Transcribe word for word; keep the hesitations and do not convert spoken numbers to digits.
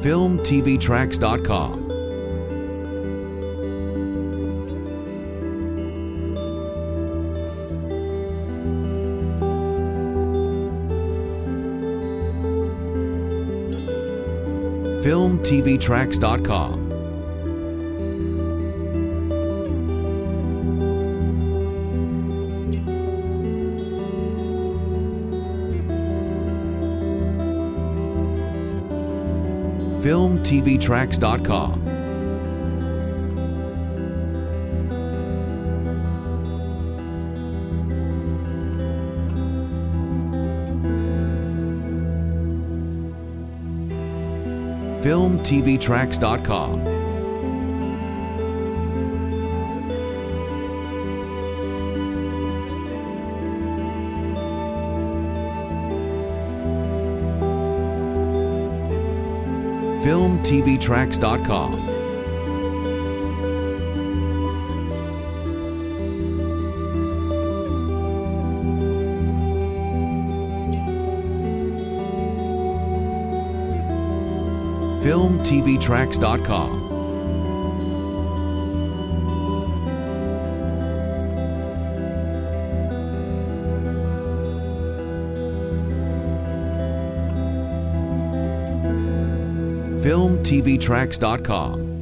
film t v tracks dot com. film t v tracks dot com. film t v tracks dot com. film t v tracks dot com. film t v tracks dot com. film t v tracks dot com. film t v tracks dot com.